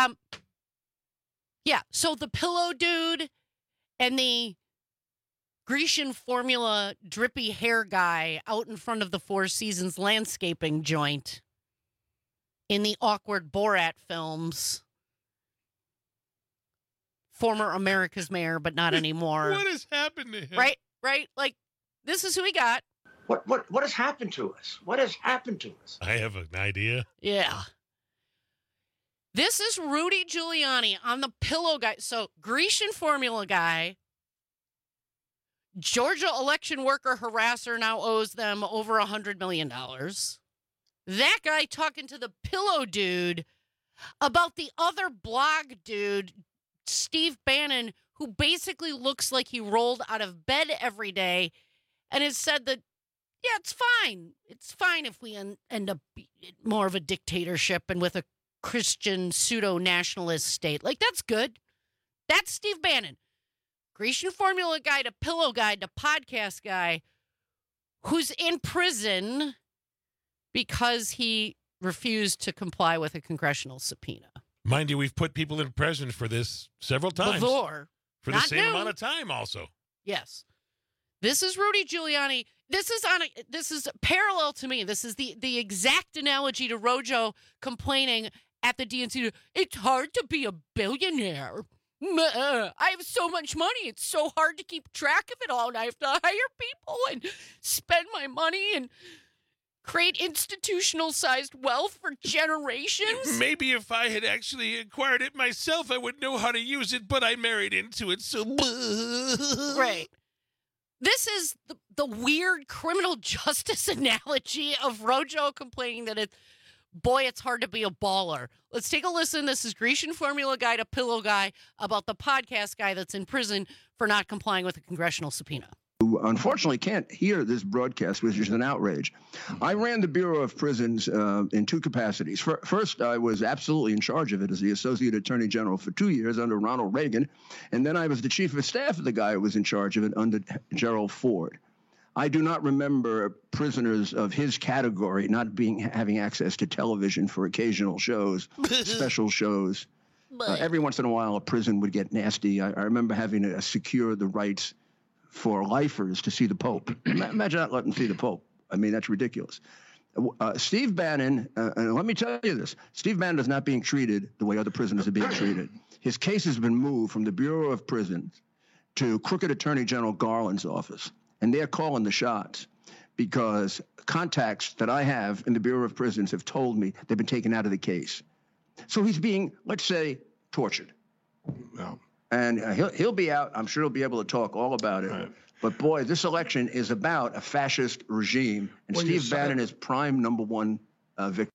Yeah, so the pillow dude and the Grecian formula drippy hair guy out in front of the Four Seasons landscaping joint in the awkward Borat films. Former America's mayor, but not anymore. What has happened to him? Right. Like, this is who we got. What has happened to us? What has happened to us? I have an idea. Yeah. This is Rudy Giuliani on the pillow guy. So, Grecian formula guy, Georgia election worker harasser now owes them over $100 million. That guy talking to the pillow dude about the other blog dude, Steve Bannon, who basically looks like he rolled out of bed every day and has said that, yeah, it's fine. It's fine if we end up more of a dictatorship and with a Christian pseudo-nationalist state. Like, that's good. That's Steve Bannon. Grecian formula guy to pillow guy to podcast guy who's in prison because he refused to comply with a congressional subpoena. Mind you, we've put people in prison for this several times. Before. For the same amount of time also. Yes. This is Rudy Giuliani. This is parallel to me. This is the exact analogy to Rojo complaining at the DNC. It's hard to be a billionaire. I have so much money. It's so hard to keep track of it all. And I have to hire people and spend my money and create institutional-sized wealth for generations. Maybe if I had actually acquired it myself, I would know how to use it, but I married into it, so... Right. This is the weird criminal justice analogy of Rojo complaining that it's hard to be a baller. Let's take a listen. This is Grecian formula guy to pillow guy about the podcast guy that's in prison for not complying with a congressional subpoena. Who unfortunately can't hear this broadcast, which is an outrage. I ran the Bureau of Prisons in two capacities. First, I was absolutely in charge of it as the Associate Attorney General for 2 years under Ronald Reagan, and then I was the Chief of Staff of the guy who was in charge of it under Gerald Ford. I do not remember prisoners of his category not having access to television for occasional shows, special shows. Every once in a while, a prison would get nasty. I remember having to secure the rights for lifers to see the Pope. Imagine not letting them see the Pope. I mean, that's ridiculous. Steve Bannon, and let me tell you this, Steve Bannon is not being treated the way other prisoners are being treated. His case has been moved from the Bureau of Prisons to Crooked Attorney General Garland's office, and they're calling the shots because contacts that I have in the Bureau of Prisons have told me they've been taken out of the case. So he's being, let's say, tortured. Wow. And he'll be out. I'm sure he'll be able to talk all about it. Right. But, boy, this election is about a fascist regime, and Steve Bannon is prime number one victim.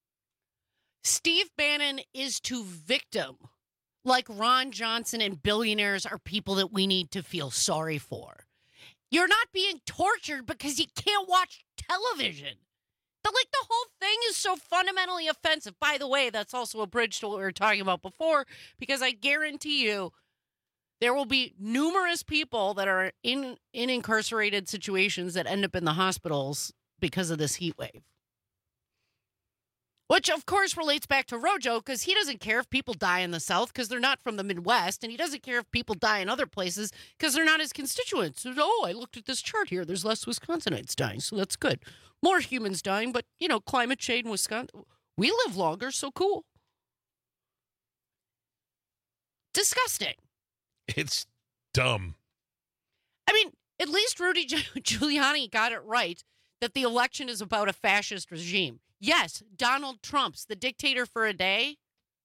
Steve Bannon is to victim, like Ron Johnson and billionaires are people that we need to feel sorry for. You're not being tortured because you can't watch television. The whole thing is so fundamentally offensive. By the way, that's also a bridge to what we were talking about before, because I guarantee you, there will be numerous people that are in incarcerated situations that end up in the hospitals because of this heat wave. Which, of course, relates back to Rojo, because he doesn't care if people die in the South because they're not from the Midwest, and he doesn't care if people die in other places because they're not his constituents. So, I looked at this chart here. There's less Wisconsinites dying, so that's good. More humans dying, but, climate change in Wisconsin. We live longer, so cool. Disgusting. It's dumb. I mean, at least Rudy Giuliani got it right that the election is about a fascist regime. Yes, Donald Trump's the dictator for a day.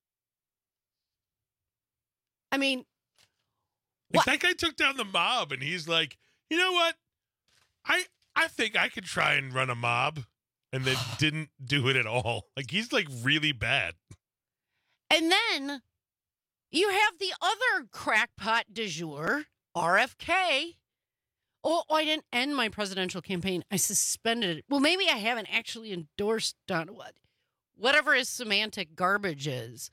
I mean, that guy took down the mob, and he's like, you know what? I think I could try and run a mob, and then didn't do it at all. Like, he's like really bad. And then you have the other crackpot du jour, RFK. Oh, I didn't end my presidential campaign. I suspended it. Well, maybe I haven't actually endorsed whatever his semantic garbage is.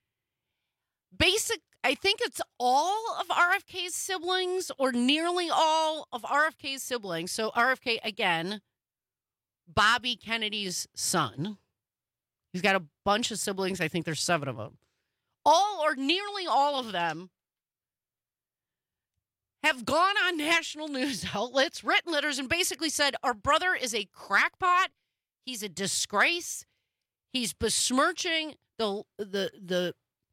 I think it's all of RFK's siblings, or nearly all of RFK's siblings. So RFK, again, Bobby Kennedy's son. He's got a bunch of siblings. I think there's 7 of them. All or nearly all of them have gone on national news outlets, written letters, and basically said, our brother is a crackpot. He's a disgrace. He's besmirching the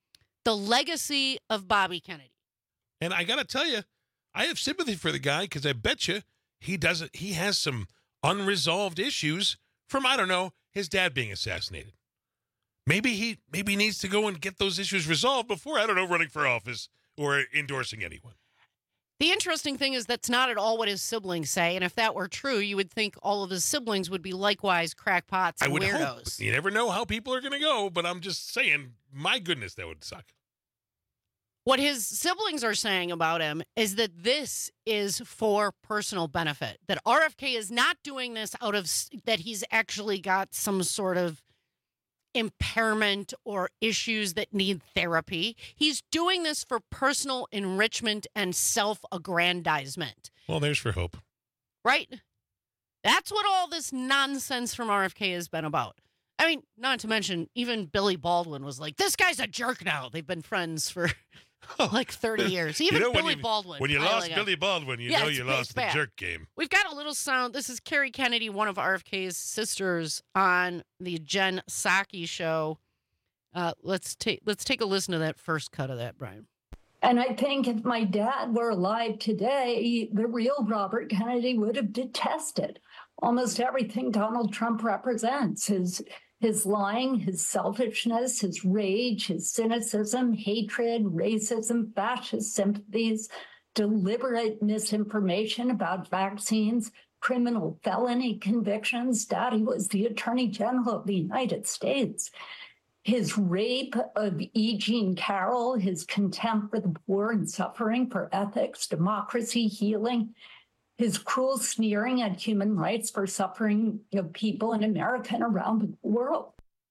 legacy of Bobby Kennedy. And I got to tell you, I have sympathy for the guy, because I bet you he has some unresolved issues from, I don't know, his dad being assassinated. Maybe he needs to go and get those issues resolved before, I don't know, running for office or endorsing anyone. The interesting thing is that's not at all what his siblings say. And if that were true, you would think all of his siblings would be likewise crackpots and weirdos. Hope. You never know how people are going to go, but I'm just saying, my goodness, that would suck. What his siblings are saying about him is that this is for personal benefit, that RFK is not doing this out of that he's actually got some sort of impairment or issues that need therapy. He's doing this for personal enrichment and self-aggrandizement. Well, there's for hope. Right? That's what all this nonsense from RFK has been about. I mean, not to mention, even Billy Baldwin was like, this guy's a jerk now. They've been friends for like 30 years. Even Billy Baldwin. When you lost Billy Baldwin, you know you lost the jerk game. We've got a little sound. This is Carrie Kennedy, one of RFK's sisters, on the Jen Psaki show. Let's take a listen to that first cut of that, Brian. And I think if my dad were alive today, the real Robert Kennedy would have detested almost everything Donald Trump represents. His lying, his selfishness, his rage, his cynicism, hatred, racism, fascist sympathies, deliberate misinformation about vaccines, criminal felony convictions. Daddy was the Attorney General of the United States. His rape of E. Jean Carroll, his contempt for the poor and suffering, for ethics, democracy, healing, his cruel sneering at human rights for suffering people in America and around the world.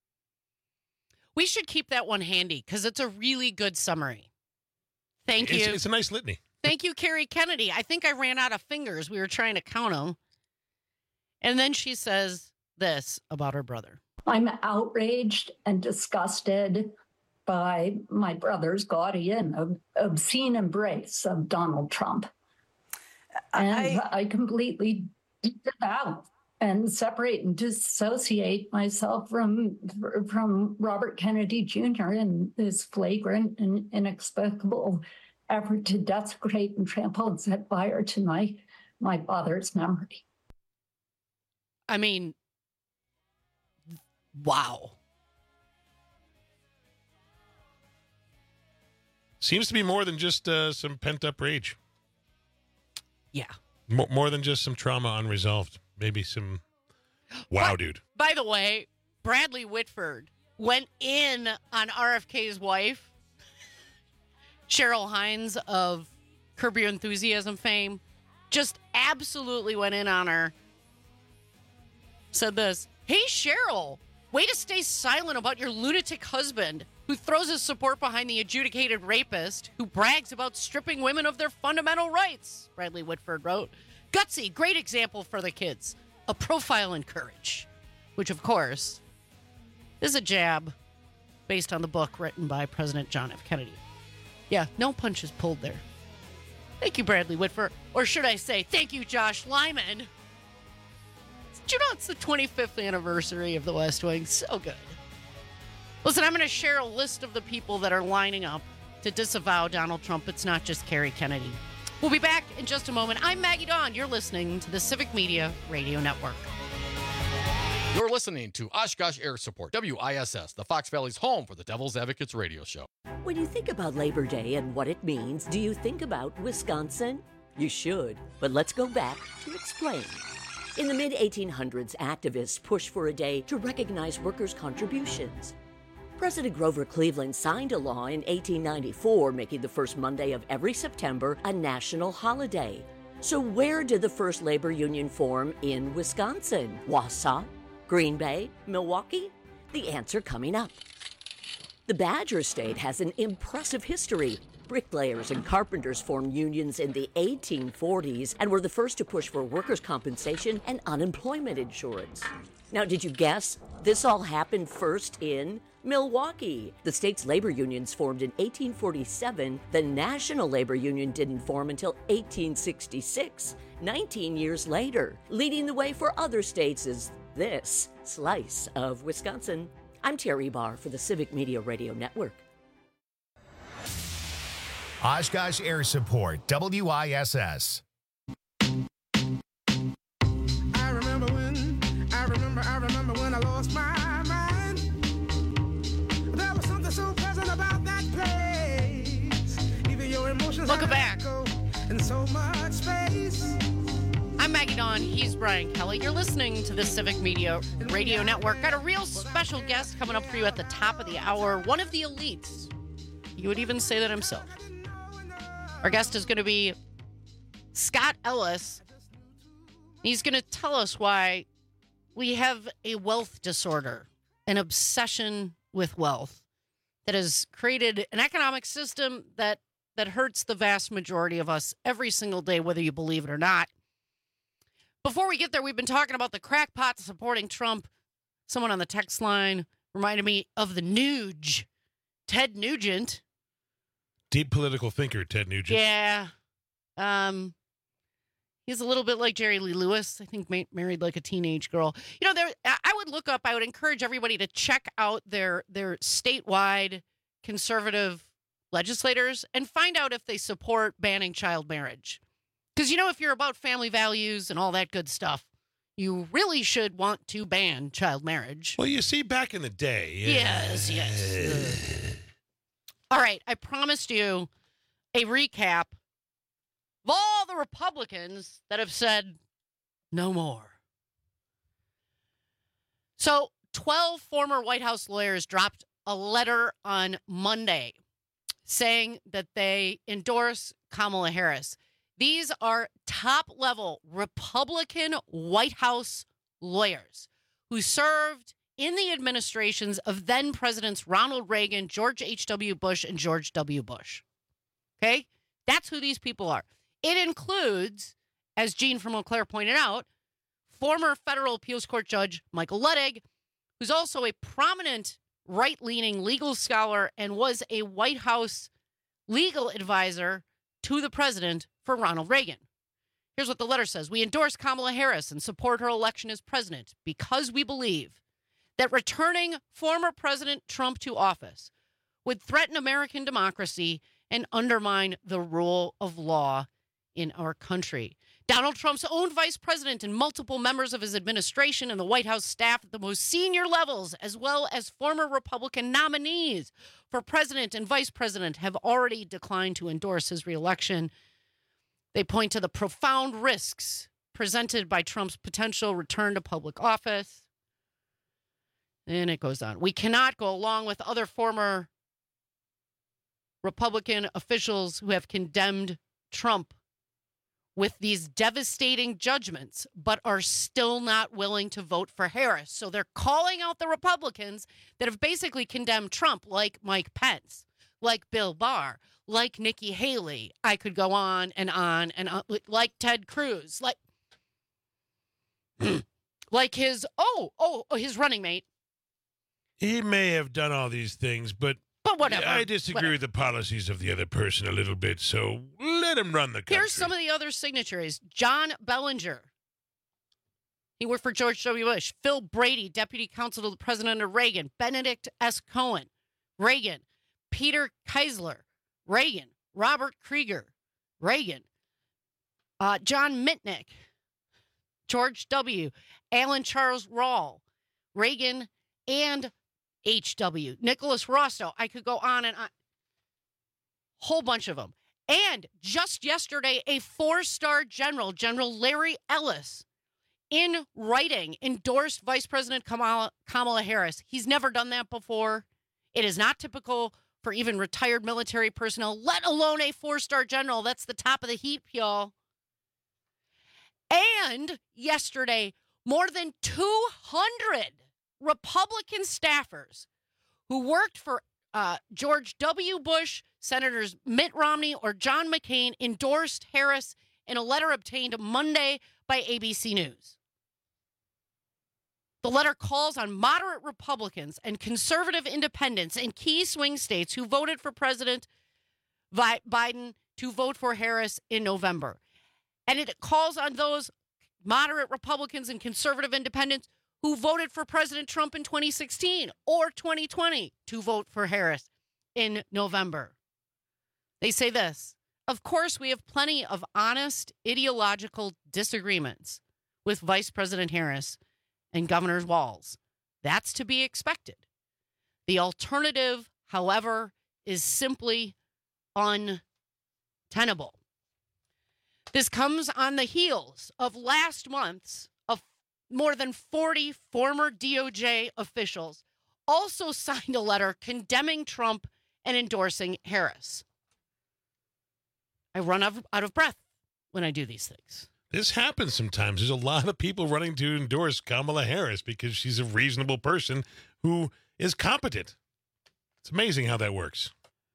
We should keep that one handy because it's a really good summary. Thank you. It's a nice litany. Thank you, Carrie Kennedy. I think I ran out of fingers. We were trying to count them. And then she says this about her brother. I'm outraged and disgusted by my brother's gaudy and obscene embrace of Donald Trump. And I completely disavow and separate and dissociate myself from Robert Kennedy Jr. in this flagrant and inexplicable effort to desecrate and trample and set fire to my father's memory. I mean, wow. Seems to be more than just some pent-up rage. Yeah. More than just some trauma unresolved. Maybe some wow, dude. By the way, Bradley Whitford went in on RFK's wife, Cheryl Hines of Curb Your Enthusiasm fame. Just absolutely went in on her. Said this, "Hey, Cheryl, way to stay silent about your lunatic husband who throws his support behind the adjudicated rapist who brags about stripping women of their fundamental rights," Bradley Whitford wrote. "Gutsy, great example for the kids. A profile in courage." Which, of course, This is a jab based on the book written by President John F. Kennedy. Yeah, no punches pulled there. Thank you, Bradley Whitford. Or should I say, thank you, Josh Lyman. Did you know it's the 25th anniversary of The West Wing? So good. Listen, I'm going to share a list of the people that are lining up to disavow Donald Trump. It's not just Kerry Kennedy. We'll be back in just a moment. I'm Maggie Dawn. You're listening to the Civic Media Radio Network. You're listening to Oshkosh Air Support, WISS, the Fox Valley's home for the Devil's Advocates radio show. When you think about Labor Day and what it means, do you think about Wisconsin? You should, but let's go back to explain. In the mid-1800s, activists pushed for a day to recognize workers' contributions. President Grover Cleveland signed a law in 1894 making the first Monday of every September a national holiday. So where did the first labor union form in Wisconsin? Wausau? Green Bay? Milwaukee? The answer coming up. The Badger State has an impressive history. Bricklayers and carpenters formed unions in the 1840s and were the first to push for workers' compensation and unemployment insurance. Now, did you guess? This all happened first in Milwaukee. The state's labor unions formed in 1847. The National Labor Union didn't form until 1866, 19 years later. Leading the way for other states is this slice of Wisconsin. I'm Terry Barr for the Civic Media Radio Network. Oshkosh Air Support, WISS. I remember when I lost my mind. There was something so pleasant about that place. Even your emotions. Welcome back. In so much space. I'm Maggie Dawn. He's Brian Kelly. You're listening to the Civic Media Radio Network. Got a real special guest coming up for you at the top of the hour. One of the elites. You would even say that himself. Our guest is going to be Scott Ellis. He's going to tell us why we have a wealth disorder, an obsession with wealth that has created an economic system that hurts the vast majority of us every single day, whether you believe it or not. Before we get there, we've been talking about the crackpots supporting Trump. Someone on the text line reminded me of the Nuge, Ted Nugent. Deep political thinker, Ted Nugent. Yeah. He's a little bit like Jerry Lee Lewis, I think, married like a teenage girl. You know, I would encourage everybody to check out their statewide conservative legislators and find out if they support banning child marriage. Because, you know, if you're about family values and all that good stuff, you really should want to ban child marriage. Well, you see, back in the day. Yes. All right, I promised you a recap of all the Republicans that have said no more. So 12 former White House lawyers dropped a letter on Monday saying that they endorse Kamala Harris. These are top-level Republican White House lawyers who served in the administrations of then-Presidents Ronald Reagan, George H.W. Bush, and George W. Bush. Okay? That's who these people are. It includes, as Gene from Eau Claire pointed out, former federal appeals court judge Michael Luttig, who's also a prominent right-leaning legal scholar and was a White House legal advisor to the president for Ronald Reagan. Here's what the letter says. We endorse Kamala Harris and support her election as president because we believe that returning former President Trump to office would threaten American democracy and undermine the rule of law in our country. Donald Trump's own vice president and multiple members of his administration and the White House staff at the most senior levels, as well as former Republican nominees for president and vice president, have already declined to endorse his reelection. They point to the profound risks presented by Trump's potential return to public office. And it goes on. We cannot go along with other former Republican officials who have condemned Trump with these devastating judgments, but are still not willing to vote for Harris. So they're calling out the Republicans that have basically condemned Trump, like Mike Pence, like Bill Barr, like Nikki Haley. I could go on and on and on, like Ted Cruz, like his running mate. He may have done all these things, but whatever. I disagree with the policies of the other person a little bit, so let him run the country. Here's some of the other signatories. John Bellinger. He worked for George W. Bush. Phil Brady, Deputy Counsel to the President of Reagan. Benedict S. Cohen, Reagan. Peter Keisler, Reagan. Robert Krieger, Reagan. John Mitnick, George W. Alan Charles Rawl, Reagan, and H.W. Nicholas Rostow. I could go on and on. Whole bunch of them. And just yesterday, a 4-star general, General Larry Ellis, in writing, endorsed Vice President Kamala Harris. He's never done that before. It is not typical for even retired military personnel, let alone a 4-star general. That's the top of the heap, y'all. And yesterday, more than 200 Republican staffers who worked for George W. Bush, Senators Mitt Romney or John McCain endorsed Harris in a letter obtained Monday by ABC News. The letter calls on moderate Republicans and conservative independents in key swing states who voted for President Biden to vote for Harris in November. And it calls on those moderate Republicans and conservative independents who voted for President Trump in 2016 or 2020 to vote for Harris in November. They say this: of course, we have plenty of honest ideological disagreements with Vice President Harris and Governor Walz. That's to be expected. The alternative, however, is simply untenable. This comes on the heels of last month's of more than 40 former DOJ officials also signed a letter condemning Trump and endorsing Harris. I run out of breath when I do these things. This happens sometimes. There's a lot of people running to endorse Kamala Harris because she's a reasonable person who is competent. It's amazing how that works.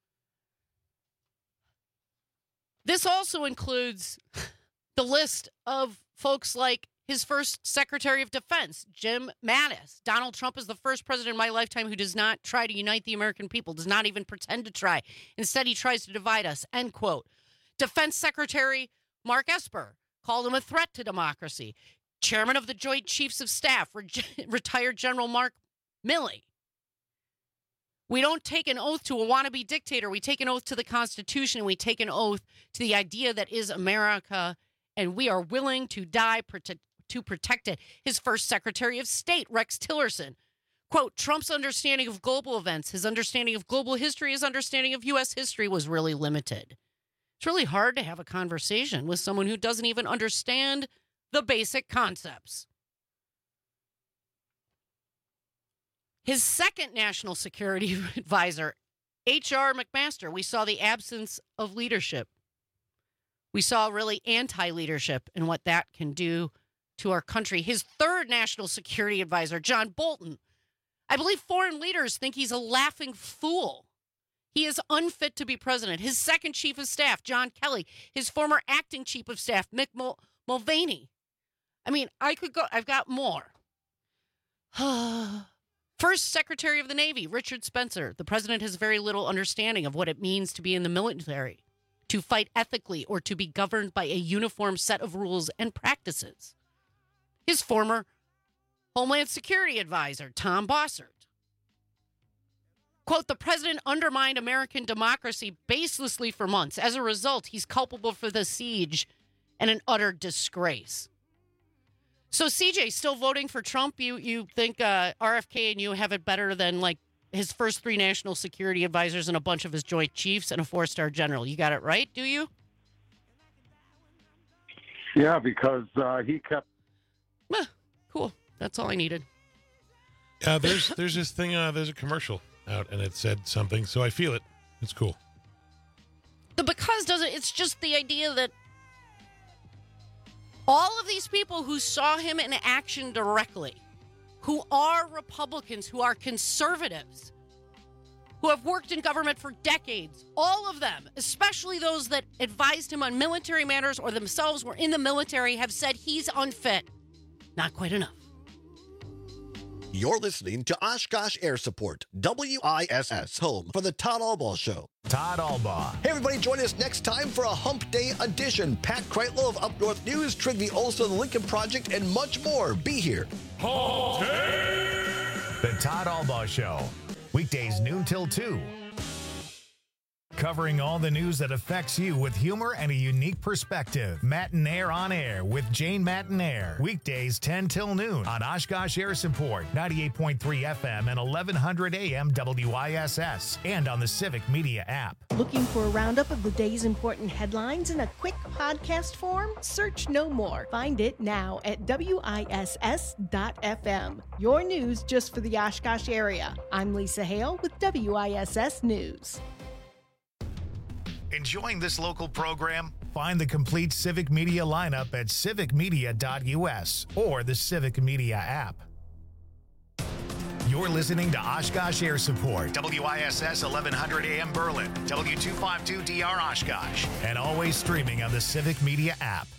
This also includes the list of folks like his first Secretary of Defense, Jim Mattis. Donald Trump is the first president in my lifetime who does not try to unite the American people, does not even pretend to try. Instead, he tries to divide us, end quote. Defense Secretary Mark Esper called him a threat to democracy. Chairman of the Joint Chiefs of Staff, retired General Mark Milley. We don't take an oath to a wannabe dictator. We take an oath to the Constitution. We take an oath to the idea that is America, and we are willing to die to protect it. His first Secretary of State, Rex Tillerson, quote, Trump's understanding of global events, his understanding of global history, his understanding of U.S. history was really limited. It's really hard to have a conversation with someone who doesn't even understand the basic concepts. His second national security advisor, H.R. McMaster, we saw the absence of leadership. We saw really anti-leadership and what that can do to our country. His third national security advisor, John Bolton, I believe foreign leaders think he's a laughing fool. He is unfit to be president. His second chief of staff, John Kelly. His former acting chief of staff, Mick Mulvaney. I mean, I could go. I've got more. First Secretary of the Navy, Richard Spencer. The president has very little understanding of what it means to be in the military, to fight ethically, or to be governed by a uniform set of rules and practices. His former Homeland Security advisor, Tom Bossert. Quote, the president undermined American democracy baselessly for months. As a result, he's culpable for the siege and an utter disgrace. So, CJ, still voting for Trump? You think RFK and you have it better than, like, his first three national security advisors and a bunch of his joint chiefs and a 4-star general? You got it right, do you? Yeah, because he kept... Cool. That's all I needed. There's this thing, there's a commercial out, and it said something, so I feel it. It's cool. The because doesn't, it's just the idea that all of these people who saw him in action directly, who are Republicans, who are conservatives, who have worked in government for decades, all of them, especially those that advised him on military matters or themselves were in the military, have said he's unfit. Not quite enough. You're listening to Oshkosh Air Support, WISS, home for the Todd Albaugh Show. Todd Albaugh. Hey, everybody, join us next time for a Hump Day edition. Pat Kreitlow of Up North News, Trigby Olson of the Lincoln Project, and much more. Be here. Hump Day! The Todd Albaugh Show. Weekdays noon till 2. Covering all the news that affects you with humor and a unique perspective. Matinaire on Air with Jane Matinaire. Weekdays 10 till noon on Oshkosh Air Support, 98.3 FM and 1100 AM WISS, and on the Civic Media app. Looking for a roundup of the day's important headlines in a quick podcast form? Search no more. Find it now at WISS.FM. Your news just for the Oshkosh area. I'm Lisa Hale with WISS News. Enjoying this local program? Find the complete Civic Media lineup at civicmedia.us or the Civic Media app. You're listening to Oshkosh Air Support, WISS 1100 AM Berlin, W252DR Oshkosh, and always streaming on the Civic Media app.